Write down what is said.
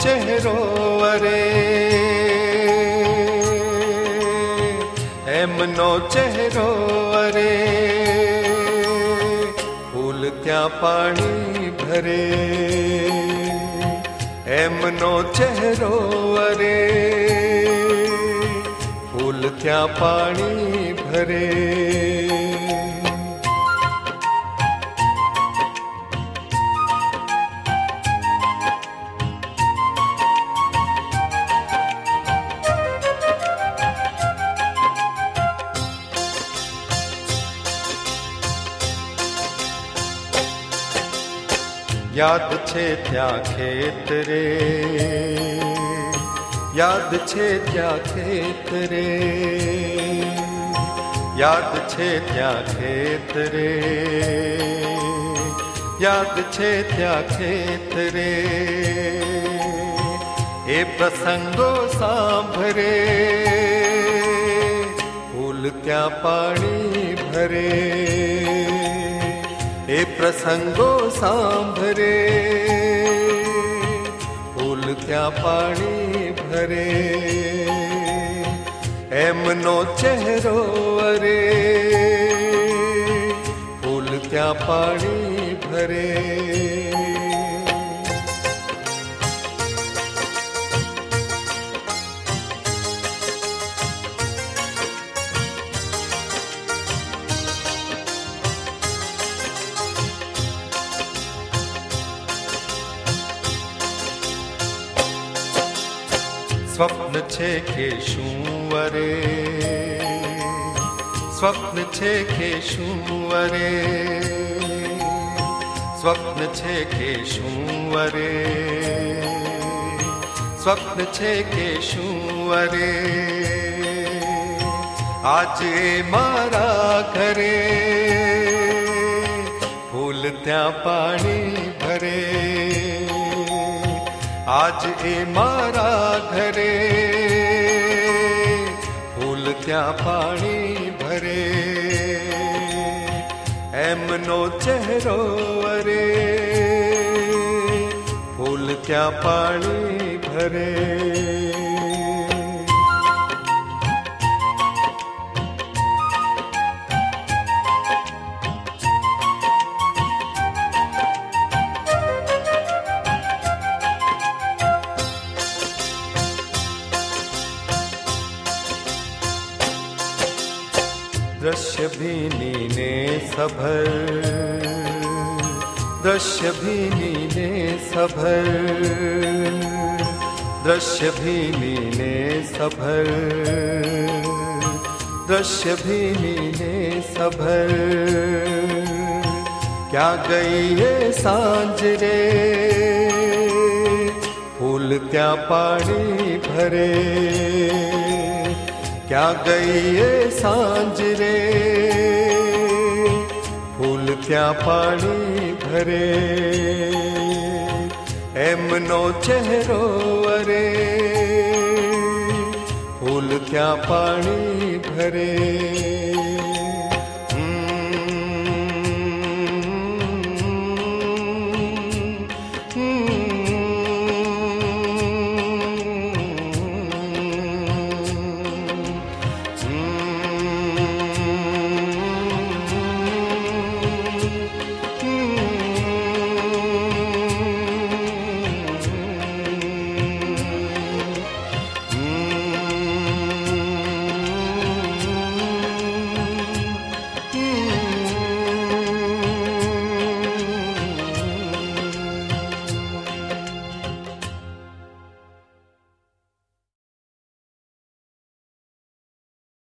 चेहरो अरे एमनो चेहरो अरे फूल त्या पानी भरे एमनो चेहरो अरे फूल त्या पानी भरे याद छे त्या खेत रे याद छे त्या खेत रे याद छे त्या खेत रे याद छे त्या खेत रे ए प्रसंगो सांभरे फूल त्या पानी भरे ए प्रसंगो सांभरे फूल त्या पानी भरे एमनो चेहरो अरे फूल त्या पानी भरे स्वप्न छे के शू अरे स्वप्न छे के शू अरे स्वप्न छे के शू अरे स्वप्न छे के शू अरे आज मारा घरे फूल त्या पानी भरे आज ए मारा घरे फूल त्या पानी भरे एमनो चेहरो अरे फूल त्या पानी भरे दृश्य भीनी ने सभर दृश्य भीनी ने सभर दृश्य भीनी ने सभर दृश्य भीनी ने सभर क्या गई ये सांझ रे फूल त्या पानी भरे क्या गई ये सांझ रे फूल त्या पानी भरे एमनो चेहरो अरे फूल त्या पानी भरे